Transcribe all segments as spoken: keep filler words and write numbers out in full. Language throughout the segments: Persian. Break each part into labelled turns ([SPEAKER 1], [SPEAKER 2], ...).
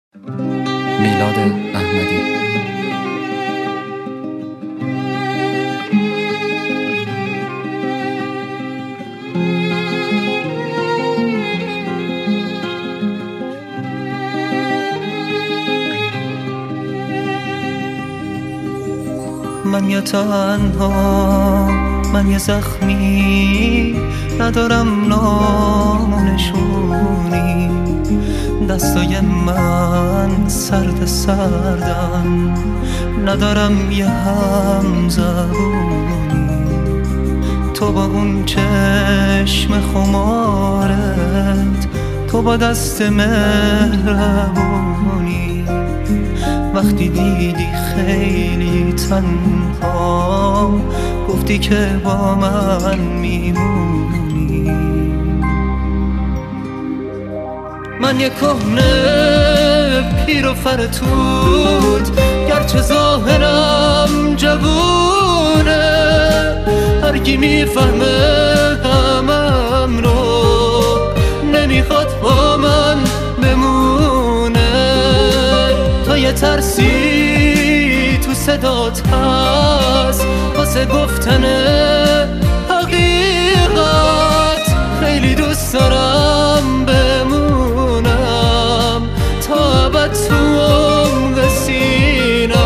[SPEAKER 1] میلاد احمدی.
[SPEAKER 2] من یه تنها، من یه زخمی، ندارم نام و نشونی. دستای من سرد سردن، ندارم یه هم زبونی. تو با اون چشم خمارت، تو با دست مهربونی. وقتی دیدی خیلی تنها، گفتی که با من میمونی. من یک کهنه پیر و فرتود، گرچه ظاهرم جوونه. هرکی میفهمه غمم رو، نمیخواد با من بمونه. تو یه ترسی تو صدات هست واسه گفتن حقیقت. خیلی دوست دارم بمونم تا ابد تو عمق سینه‌ت.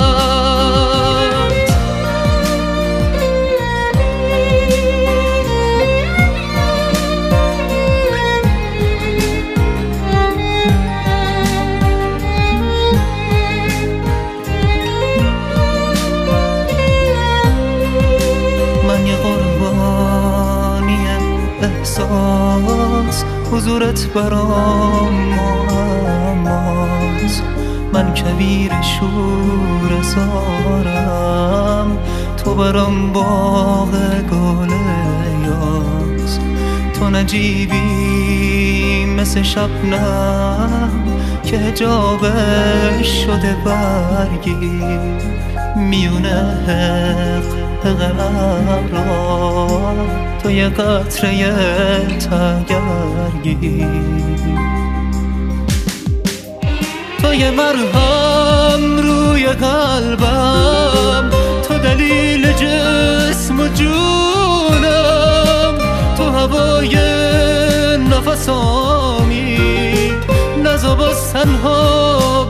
[SPEAKER 2] من یه قربانی احساس، حضورت برام معماست. من کویر شور زارم، تو برام باغ گل یاس. تو نجیبی مثل شبنم که حجابش شده برگی. میونه حق قرار، تو یه قطره تگرگی. تو یه مرهم روی قلبم، تو دلیل جسم و جونم. تو هوای نفسامی، نزا باز تنها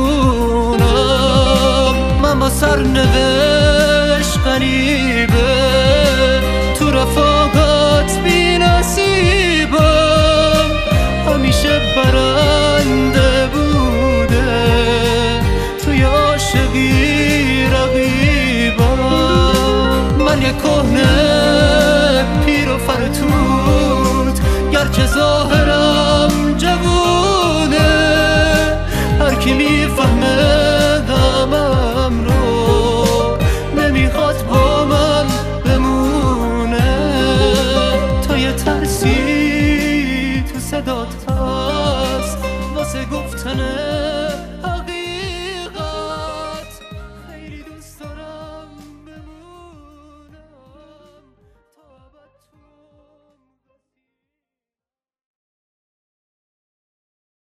[SPEAKER 2] بمونم. من با سرنوشت غریبه، تو رفاقت بی نصیبم. همیشه برنده بوده، توی عاشقی رقیبم. من یک کهنه پیر و فرتود، گرچه ظاهرم جوونه. هرکی میفهمه غمم رو، نمیخواد با من بمونه. تو یه ترسی تو صدات هست واسه گفتن